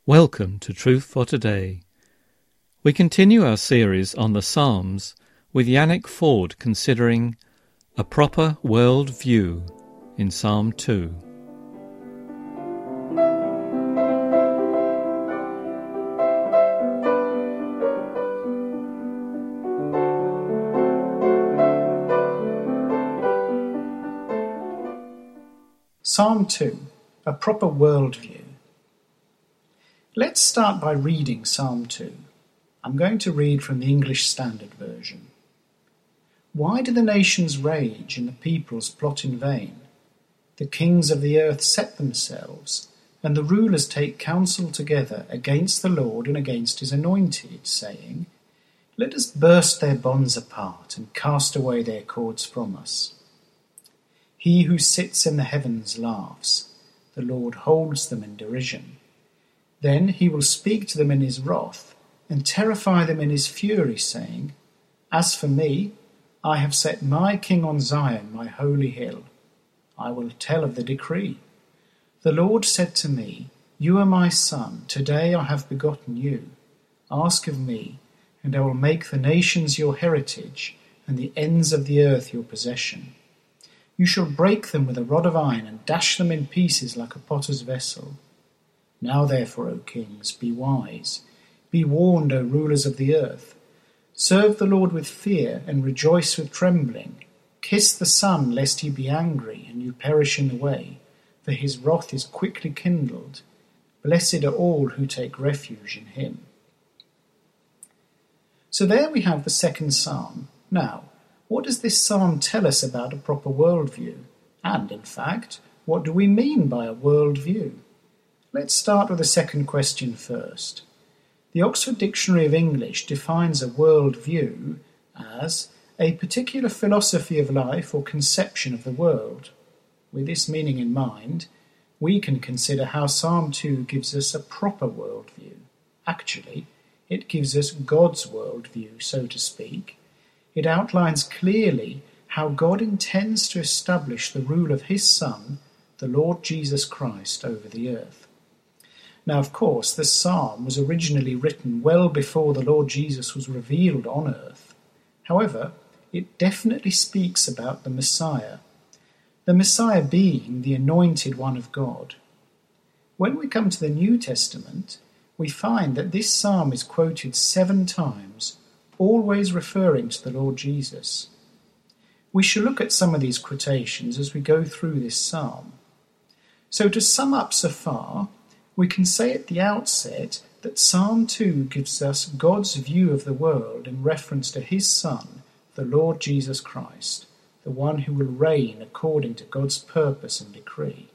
Welcome to Truth for Today. We continue our series on the Psalms with Yannick Ford considering a proper world view in Psalm 2. Psalm 2, a proper worldview. Let's start by reading Psalm 2. I'm going to read from the English Standard Version. Why do the nations rage and the peoples plot in vain? The kings of the earth set themselves, and the rulers take counsel together against the Lord and against his anointed, saying, Let us burst their bonds apart and cast away their cords from us. He who sits in the heavens laughs. The Lord holds them in derision. Then he will speak to them in his wrath, and terrify them in his fury, saying, As for me, I have set my king on Zion, my holy hill. I will tell of the decree. The Lord said to me, You are my son, today I have begotten you. Ask of me, and I will make the nations your heritage, and the ends of the earth your possession. You shall break them with a rod of iron, and dash them in pieces like a potter's vessel. Now therefore, O kings, be wise. Be warned, O rulers of the earth. Serve the Lord with fear, and rejoice with trembling. Kiss the Son, lest he be angry, and you perish in the way, for his wrath is quickly kindled. Blessed are all who take refuge in him. So there we have the second psalm. Now, what does this psalm tell us about a proper worldview? And, in fact, what do we mean by a worldview? Let's start with the second question first. The Oxford Dictionary of English defines a worldview as a particular philosophy of life or conception of the world. With this meaning in mind, we can consider how Psalm 2 gives us a proper worldview. Actually, it gives us God's worldview, so to speak. It outlines clearly how God intends to establish the rule of his Son, the Lord Jesus Christ, over the earth. Now, of course, this psalm was originally written well before the Lord Jesus was revealed on earth. However, it definitely speaks about the Messiah being the anointed one of God. When we come to the New Testament, we find that this psalm is quoted 7 times, always referring to the Lord Jesus. We shall look at some of these quotations as we go through this psalm. So to sum up so far, we can say at the outset that Psalm 2 gives us God's view of the world in reference to his Son, the Lord Jesus Christ, the one who will reign according to God's purpose and decree.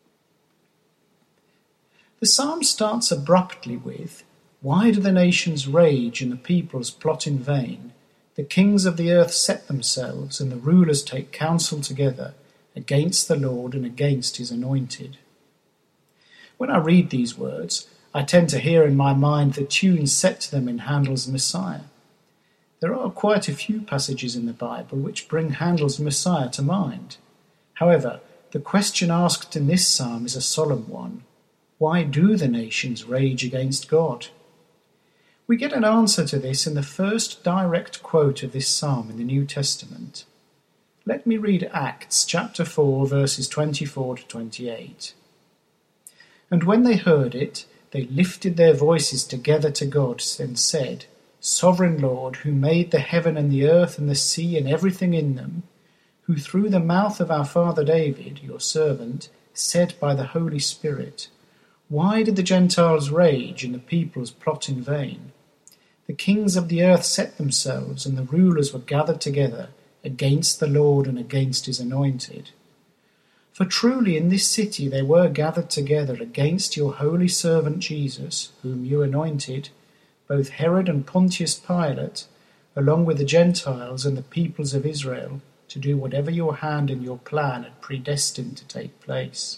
The psalm starts abruptly with, Why do the nations rage and the peoples plot in vain? The kings of the earth set themselves, and the rulers take counsel together against the Lord and against his anointed. When I read these words, I tend to hear in my mind the tune set to them in Handel's Messiah. There are quite a few passages in the Bible which bring Handel's Messiah to mind. However, the question asked in this psalm is a solemn one. Why do the nations rage against God? We get an answer to this in the first direct quote of this psalm in the New Testament. Let me read Acts chapter 4, verses 24 to 28. And when they heard it, they lifted their voices together to God and said, Sovereign Lord, who made the heaven and the earth and the sea and everything in them, who through the mouth of our father David, your servant, said by the Holy Spirit, Why did the Gentiles rage and the peoples plot in vain? The kings of the earth set themselves, and the rulers were gathered together against the Lord and against his anointed. For truly in this city they were gathered together against your holy servant Jesus, whom you anointed, both Herod and Pontius Pilate, along with the Gentiles and the peoples of Israel, to do whatever your hand and your plan had predestined to take place.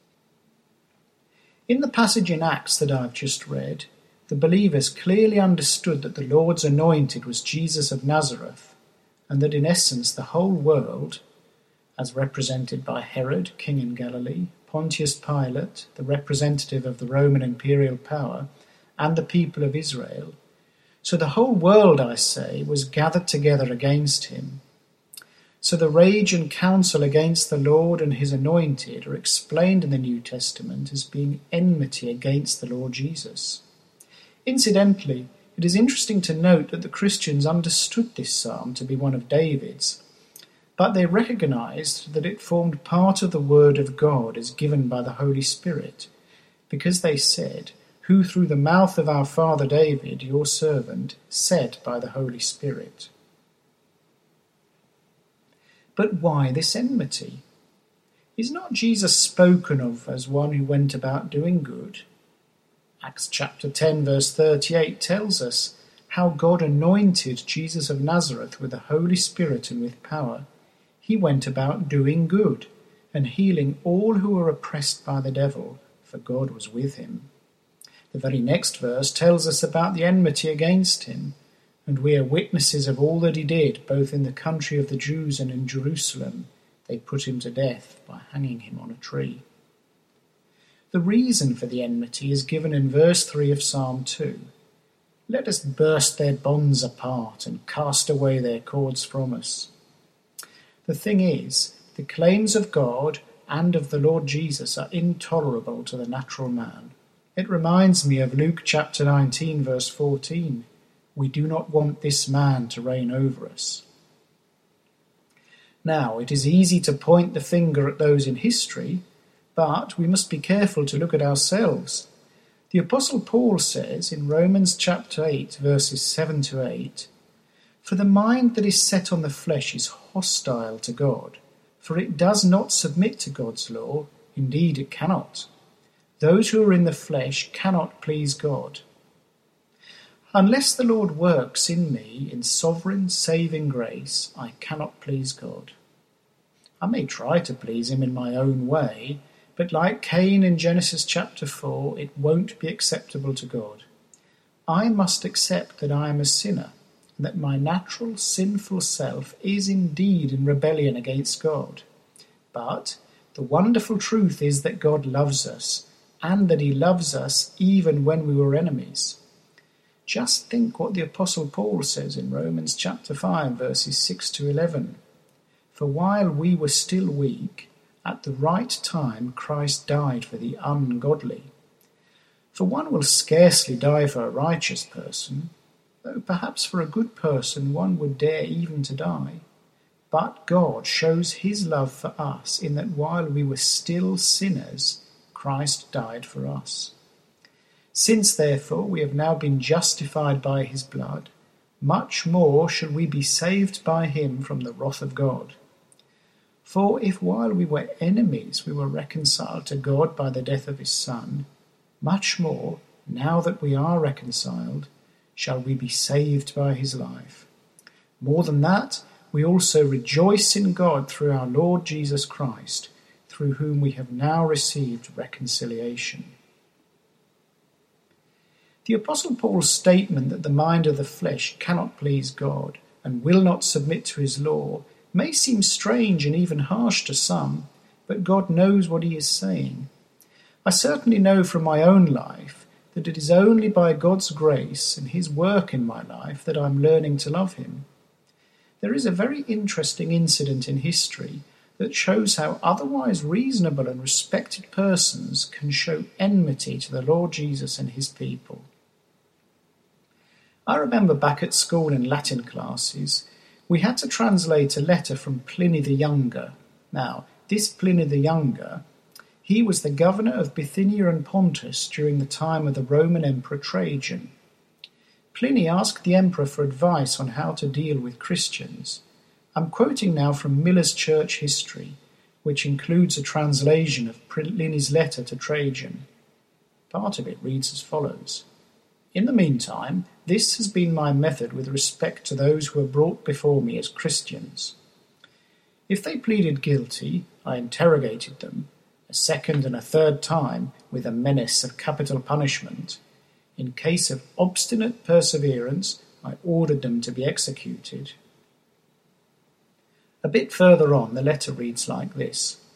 In the passage in Acts that I've just read, the believers clearly understood that the Lord's anointed was Jesus of Nazareth, and that in essence the whole world, as represented by Herod, king in Galilee, Pontius Pilate, the representative of the Roman imperial power, and the people of Israel. So the whole world, I say, was gathered together against him. So the rage and counsel against the Lord and his anointed are explained in the New Testament as being enmity against the Lord Jesus. Incidentally, it is interesting to note that the Christians understood this psalm to be one of David's, but they recognized that it formed part of the word of God as given by the Holy Spirit, because they said, "Who through the mouth of our father David, your servant, said by the Holy Spirit." But why this enmity? Is not Jesus spoken of as one who went about doing good? Acts chapter 10 verse 38 tells us how God anointed Jesus of Nazareth with the Holy Spirit and with power. He went about doing good and healing all who were oppressed by the devil, for God was with him. The very next verse tells us about the enmity against him, and we are witnesses of all that he did, both in the country of the Jews and in Jerusalem. They put him to death by hanging him on a tree. The reason for the enmity is given in verse 3 of Psalm 2. Let us burst their bonds apart and cast away their cords from us. The thing is, the claims of God and of the Lord Jesus are intolerable to the natural man. It reminds me of Luke chapter 19 verse 14. We do not want this man to reign over us. Now, it is easy to point the finger at those in history, but we must be careful to look at ourselves. The Apostle Paul says in Romans chapter 8 verses 7 to 8, "For the mind that is set on the flesh is hostile to God, for it does not submit to God's law, indeed it cannot. Those who are in the flesh cannot please God. Unless the Lord works in me in sovereign saving grace, I cannot please God. I may try to please him in my own way, but like Cain in Genesis chapter 4, it won't be acceptable to God. I must accept that I am a sinner, and that my natural sinful self is indeed in rebellion against God. But the wonderful truth is that God loves us, and that he loves us even when we were enemies. Just think what the Apostle Paul says in Romans chapter 5, verses 6 to 11. For while we were still weak, at the right time Christ died for the ungodly. For one will scarcely die for a righteous person, though perhaps for a good person one would dare even to die. But God shows his love for us in that while we were still sinners, Christ died for us. Since, therefore, we have now been justified by his blood, much more shall we be saved by him from the wrath of God. For if while we were enemies we were reconciled to God by the death of his Son, much more, now that we are reconciled, shall we be saved by his life. More than that, we also rejoice in God through our Lord Jesus Christ, through whom we have now received reconciliation. The Apostle Paul's statement that the mind of the flesh cannot please God and will not submit to his law may seem strange and even harsh to some, but God knows what he is saying. I certainly know from my own life that it is only by God's grace and his work in my life that I am learning to love him. There is a very interesting incident in history that shows how otherwise reasonable and respected persons can show enmity to the Lord Jesus and his people. I remember back at school in Latin classes, we had to translate a letter from Pliny the Younger. Now, this Pliny the Younger, he was the governor of Bithynia and Pontus during the time of the Roman Emperor Trajan. Pliny asked the emperor for advice on how to deal with Christians. I'm quoting now from Miller's Church History, which includes a translation of Pliny's letter to Trajan. Part of it reads as follows. In the meantime, this has been my method with respect to those who are brought before me as Christians. If they pleaded guilty, I interrogated them, a second and a third time, with a menace of capital punishment. In case of obstinate perseverance, I ordered them to be executed. A bit further on, the letter reads like this.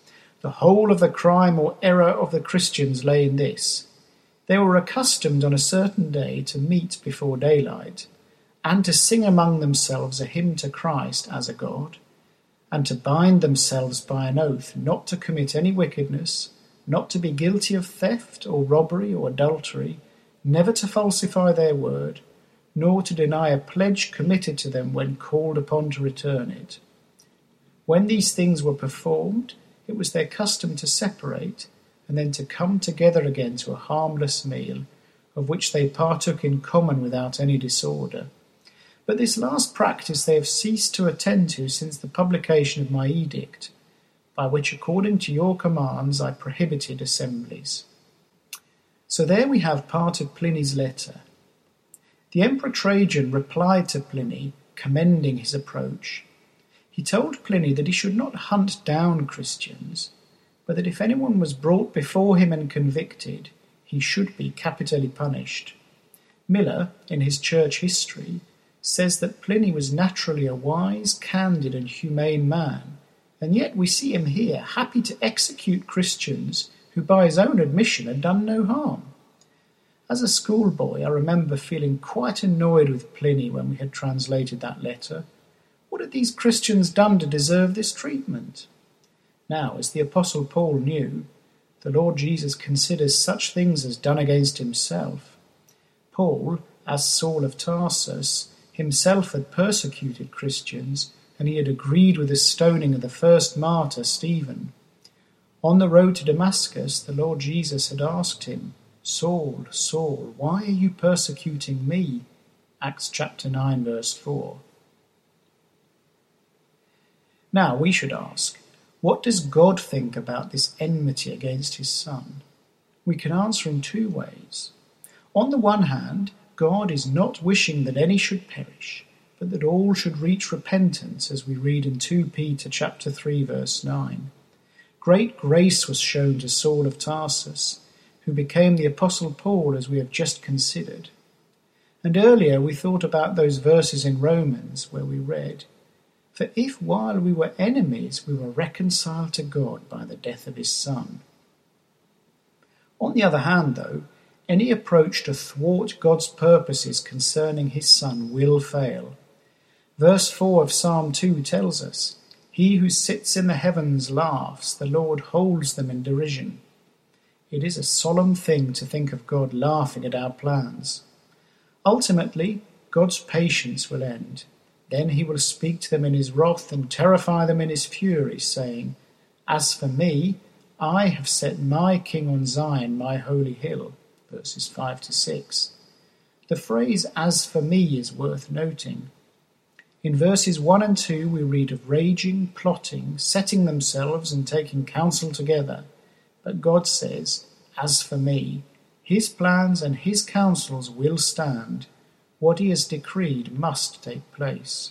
The whole of the crime or error of the Christians lay in this: they were accustomed on a certain day to meet before daylight, and to sing among themselves a hymn to Christ as a God, and to bind themselves by an oath not to commit any wickedness, not to be guilty of theft or robbery or adultery, never to falsify their word, nor to deny a pledge committed to them when called upon to return it. When these things were performed, it was their custom to separate, and then to come together again to a harmless meal, of which they partook in common without any disorder. But this last practice they have ceased to attend to since the publication of my edict, by which, according to your commands, I prohibited assemblies. So there we have part of Pliny's letter. The Emperor Trajan replied to Pliny, commending his approach. He told Pliny that he should not hunt down Christians, but that if anyone was brought before him and convicted, he should be capitally punished. Miller, in his church history, says that Pliny was naturally a wise, candid, and humane man, and yet we see him here happy to execute Christians who, by his own admission, had done no harm. As a schoolboy, I remember feeling quite annoyed with Pliny when we had translated that letter. What had these Christians done to deserve this treatment? Now, as the Apostle Paul knew, the Lord Jesus considers such things as done against himself. Paul, as Saul of Tarsus, himself had persecuted Christians, and he had agreed with the stoning of the first martyr, Stephen. On the road to Damascus, the Lord Jesus had asked him, "Saul, Saul, why are you persecuting me?" Acts chapter 9, verse 4. Now we should ask, what does God think about this enmity against his Son? We can answer in two ways. On the one hand, God is not wishing that any should perish, but that all should reach repentance, as we read in 2 Peter chapter 3, verse 9. Great grace was shown to Saul of Tarsus, who became the Apostle Paul, as we have just considered. And earlier we thought about those verses in Romans where we read, "For if while we were enemies we were reconciled to God by the death of his Son." On the other hand, though, any approach to thwart God's purposes concerning his Son will fail. Verse 4 of Psalm 2 tells us, "He who sits in the heavens laughs, the Lord holds them in derision." It is a solemn thing to think of God laughing at our plans. Ultimately, God's patience will end. Then he will speak to them in his wrath and terrify them in his fury, saying, "As for me, I have set my king on Zion, my holy hill." Verses 5 to 6. The phrase "as for me" is worth noting. In verses 1 and 2 we read of raging, plotting, setting themselves and taking counsel together. But God says, "As for me," his plans and his counsels will stand. What he has decreed must take place.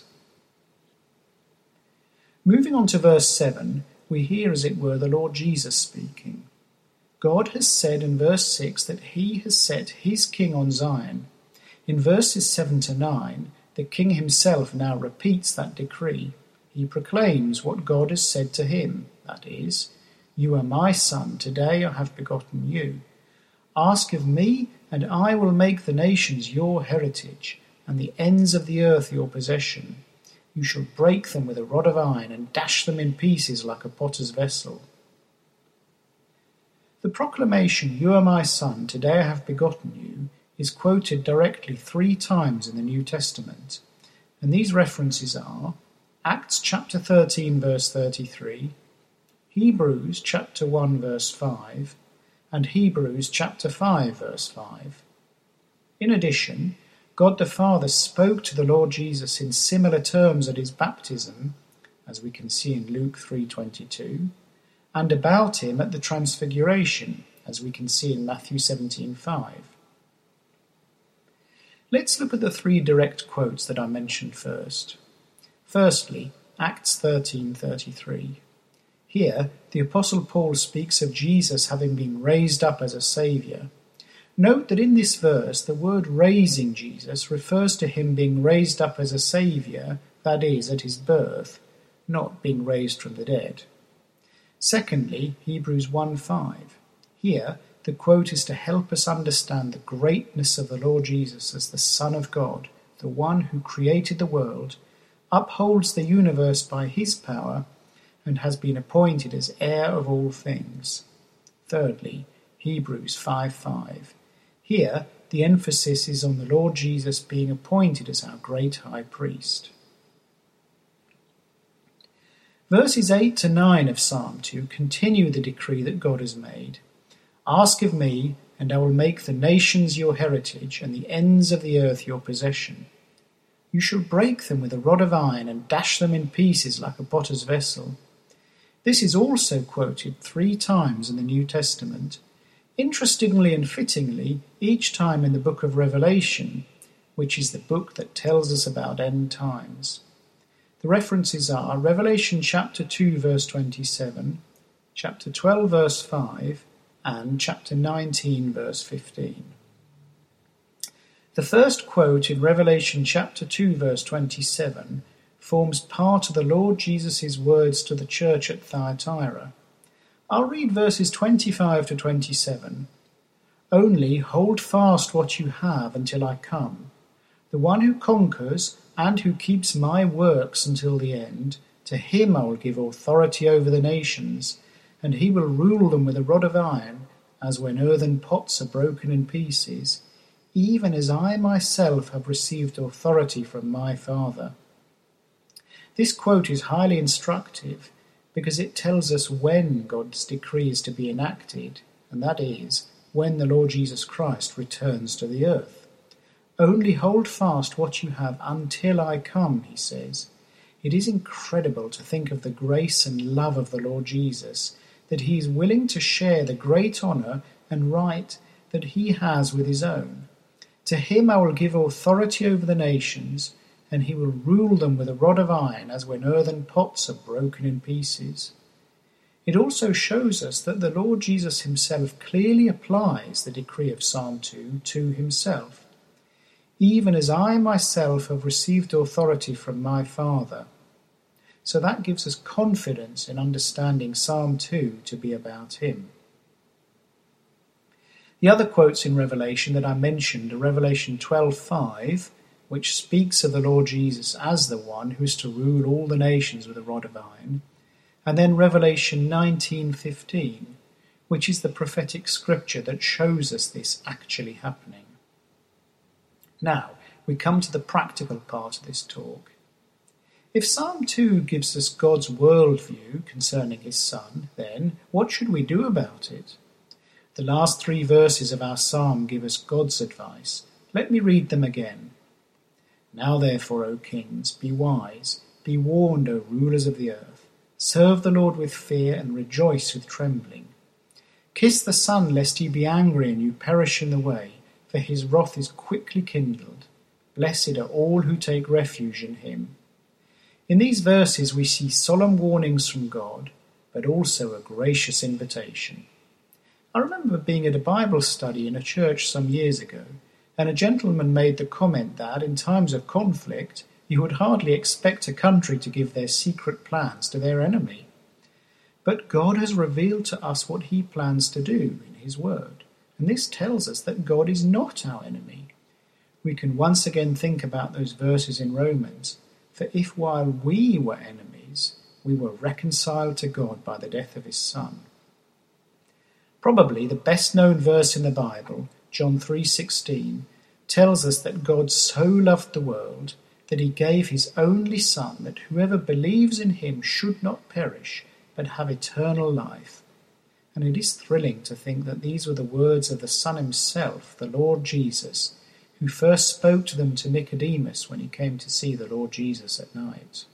Moving on to verse 7, we hear, as it were, the Lord Jesus speaking. God has said in verse 6 that he has set his king on Zion. In verses 7 to 9, the king himself now repeats that decree. He proclaims what God has said to him, that is, "You are my son, today I have begotten you. Ask of me, and I will make the nations your heritage, and the ends of the earth your possession. You shall break them with a rod of iron, and dash them in pieces like a potter's vessel." The proclamation, "You are my son, today I have begotten you," is quoted directly 3 times in the New Testament, and these references are Acts chapter 13, verse 33, Hebrews chapter 1, verse 5, and Hebrews chapter 5, verse 5. In addition, God the Father spoke to the Lord Jesus in similar terms at his baptism, as we can see in Luke 3:22, and about him at the Transfiguration, as we can see in Matthew 17:5. Let's look at the 3 direct quotes that I mentioned first. Firstly, Acts 13:33. Here, the Apostle Paul speaks of Jesus having been raised up as a Saviour. Note that in this verse, the word raising Jesus refers to him being raised up as a Saviour, that is, at his birth, not being raised from the dead. Secondly, Hebrews 1:5. Here, the quote is to help us understand the greatness of the Lord Jesus as the Son of God, the one who created the world, upholds the universe by his power, and has been appointed as heir of all things. Thirdly, Hebrews 5:5. Here, the emphasis is on the Lord Jesus being appointed as our great high priest. Verses 8 to 9 of Psalm 2 continue the decree that God has made. Ask of me, and I will make the nations your heritage, and the ends of the earth your possession. You shall break them with a rod of iron, and dash them in pieces like a potter's vessel. This is also quoted 3 times in the New Testament, interestingly and fittingly, each time in the book of Revelation, which is the book that tells us about end times. The references are Revelation chapter 2 verse 27, chapter 12 verse 5, and chapter 19 verse 15. The first quote in Revelation chapter 2 verse 27 forms part of the Lord Jesus' words to the church at Thyatira. I'll read verses 25 to 27. Only hold fast what you have until I come. The one who conquers and who keeps my works until the end, to him I will give authority over the nations, and he will rule them with a rod of iron, as when earthen pots are broken in pieces, even as I myself have received authority from my Father. This quote is highly instructive because it tells us when God's decree is to be enacted, and that is, when the Lord Jesus Christ returns to the earth. Only hold fast what you have until I come, he says. It is incredible to think of the grace and love of the Lord Jesus, that he is willing to share the great honour and right that he has with his own. To him I will give authority over the nations, and he will rule them with a rod of iron, as when earthen pots are broken in pieces. It also shows us that the Lord Jesus himself clearly applies the decree of Psalm 2 to himself. Even as I myself have received authority from my Father. So that gives us confidence in understanding Psalm 2 to be about him. The other quotes in Revelation that I mentioned are Revelation 12:5, which speaks of the Lord Jesus as the one who is to rule all the nations with a rod of iron, and then Revelation 19:15, which is the prophetic scripture that shows us this actually happening. Now, we come to the practical part of this talk. If Psalm 2 gives us God's worldview concerning his Son, then what should we do about it? The last 3 verses of our psalm give us God's advice. Let me read them again. Now therefore, O kings, be wise, be warned, O rulers of the earth. Serve the Lord with fear and rejoice with trembling. Kiss the Son, lest he be angry and you perish in the way, for his wrath is quickly kindled. Blessed are all who take refuge in him. In these verses we see solemn warnings from God, but also a gracious invitation. I remember being at a Bible study in a church some years ago, and a gentleman made the comment that, in times of conflict, you would hardly expect a country to give their secret plans to their enemy. But God has revealed to us what he plans to do in his word. And this tells us that God is not our enemy. We can once again think about those verses in Romans. For if while we were enemies, we were reconciled to God by the death of his Son. Probably the best known verse in the Bible, John 3:16, tells us that God so loved the world that he gave his only Son, that whoever believes in him should not perish, but have eternal life. And it is thrilling to think that these were the words of the Son himself, the Lord Jesus, who first spoke to them to Nicodemus when he came to see the Lord Jesus at night.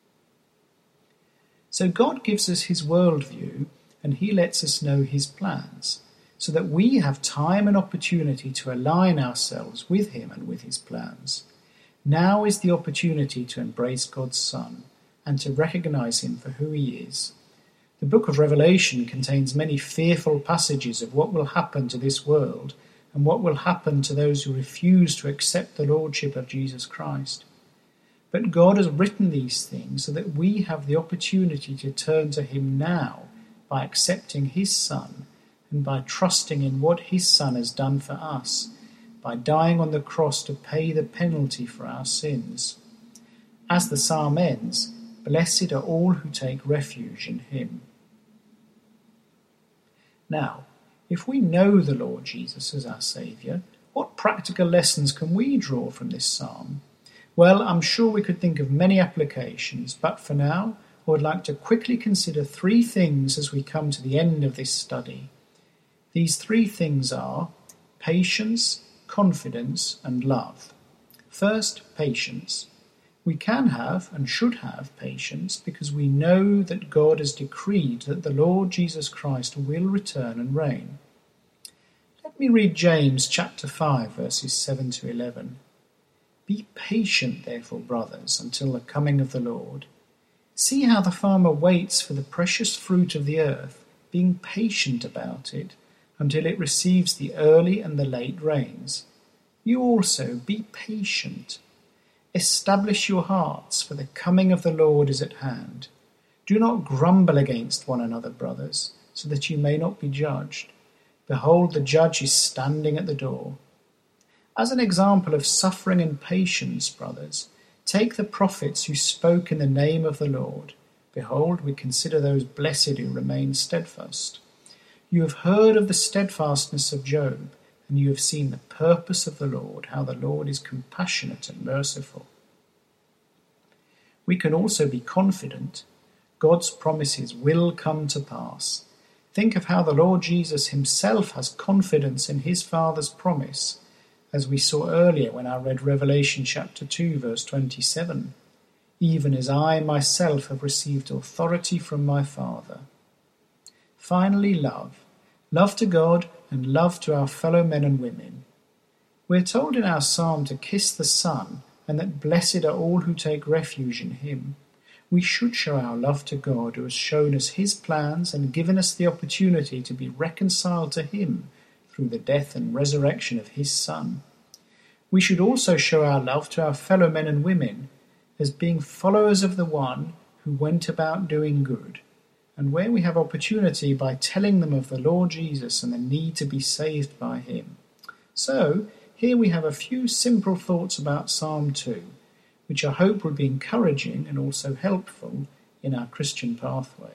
So God gives us his worldview, and he lets us know his plans, so that we have time and opportunity to align ourselves with him and with his plans. Now is the opportunity to embrace God's Son, and to recognize him for who he is. The book of Revelation contains many fearful passages of what will happen to this world and what will happen to those who refuse to accept the lordship of Jesus Christ. But God has written these things so that we have the opportunity to turn to him now by accepting his Son and by trusting in what his Son has done for us, by dying on the cross to pay the penalty for our sins. As the psalm ends, blessed are all who take refuge in him. Now, if we know the Lord Jesus as our Saviour, what practical lessons can we draw from this psalm? Well, I'm sure we could think of many applications, but for now, I would like to quickly consider 3 things as we come to the end of this study. These 3 things are patience, confidence, and love. First, patience. We can have and should have patience because we know that God has decreed that the Lord Jesus Christ will return and reign. Let me read James chapter 5, verses 7 to 11. Be patient, therefore, brothers, until the coming of the Lord. See how the farmer waits for the precious fruit of the earth, being patient about it, until it receives the early and the late rains. You also be patient. Establish your hearts, for the coming of the Lord is at hand. Do not grumble against one another, brothers, so that you may not be judged. Behold, the judge is standing at the door. As an example of suffering and patience, brothers, take the prophets who spoke in the name of the Lord. Behold, we consider those blessed who remain steadfast. You have heard of the steadfastness of Job, and you have seen the purpose of the Lord, how the Lord is compassionate and merciful. We can also be confident. God's promises will come to pass. Think of how the Lord Jesus himself has confidence in his Father's promise, as we saw earlier when I read Revelation chapter 2, verse 27. Even as I myself have received authority from my Father. Finally, love. Love to God and love to our fellow men and women. We're told in our psalm to kiss the Son, and that blessed are all who take refuge in him. We should show our love to God, who has shown us his plans and given us the opportunity to be reconciled to him through the death and resurrection of his Son. We should also show our love to our fellow men and women as being followers of the one who went about doing good, and where we have opportunity by telling them of the Lord Jesus and the need to be saved by him. So, here we have a few simple thoughts about Psalm 2, which I hope will be encouraging and also helpful in our Christian pathway.